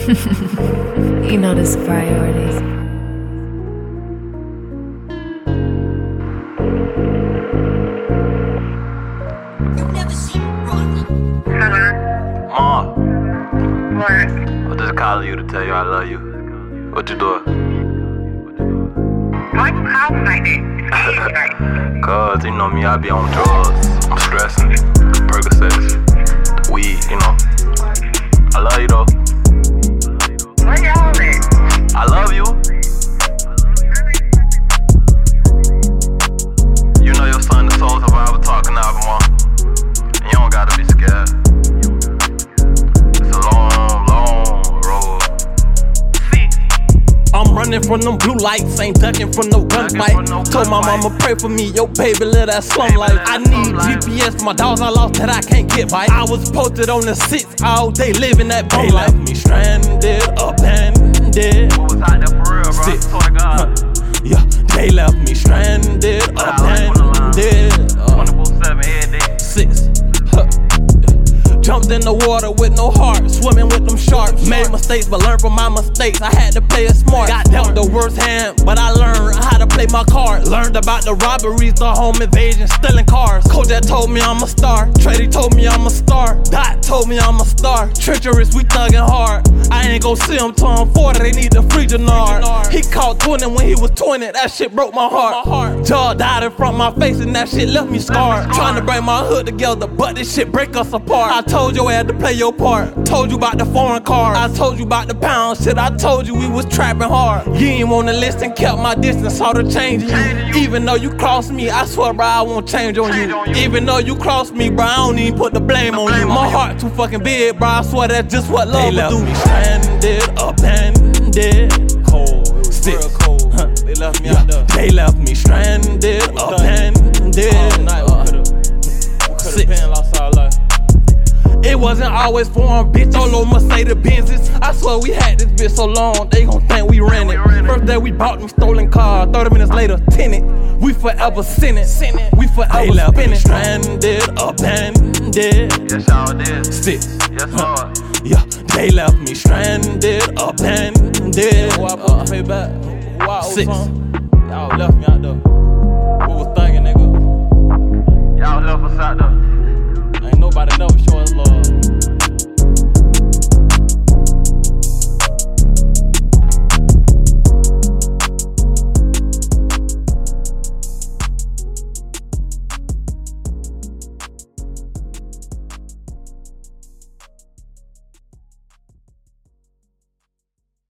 You know this priorities. Ma, What? I'm just calling you to tell you I love you. What you doing? Why you calling like that? Cause you know me, I be on drugs. I'm stressing. Percocets, weed, you know. I love you though. Where y'all at? I love you. You know your son, the Soul Survivor, talking album on. And you don't gotta be scared. It's a long, long road. I'm running from them blue lights, ain't ducking from no gunfight. Told my mama pray for me, yo baby live that slum life. I need GPS for my dogs I lost that I can't get by. I was posted on the 6 all day living that bum life. They left me stranded, abandoned. What was out there for real, bro? Six. Swear to God. Yeah, they left me stranded, abandoned. 24/7 every day. 6. Jumped in the water with no heart, swimming with them sharks. Made mistakes, but learned from my mistakes. I had to play it smart. Got dealt the worst hand, but I learned how to play my cards. Learned about the robberies, the home invasion, stealing cars. Kojak told me I'm a star. Trady told me I'm a star. Dot told me I'm a star. Treacherous, we thuggin' hard. I ain't gon' see him till I'm 40. They need the free Jannard. He caught 20 when he was 20. That shit broke my heart. Jaw died in front of my face, and that shit left me scarred. Trying to bring my hood together, but this shit break us apart. I told your ass to play your part. Told you about the foreign cars. I told you about the pound shit. I told you we was trapping hard. You ain't wanna listen, kept my distance, saw the change in you. Even though you crossed me, I swear, bro, I won't change on you. Even though you crossed me, bro, I don't even put the blame on you. My heart too fucking big, bro, I swear that's just what love will do. They left me stranded, abandoned. Cold, it was real cold. They left me out there. They left me stranded, abandoned. All night we could've been lost our life. It wasn't always foreign, bitch. All over Mercedes Benzes. I swear we had this bitch so long, they gon' think we ran it. First day we bought them stolen cars, 30 minutes later, tenant. We forever sinning. We forever spinning. Stranded, abandoned. Yes, y'all did. 6. Yes, Lord. Yeah, they left me stranded, abandoned. I pay back. 6. Y'all left me out there. We was thuggin', nigga. Y'all left us out there. Ain't nobody never show us love.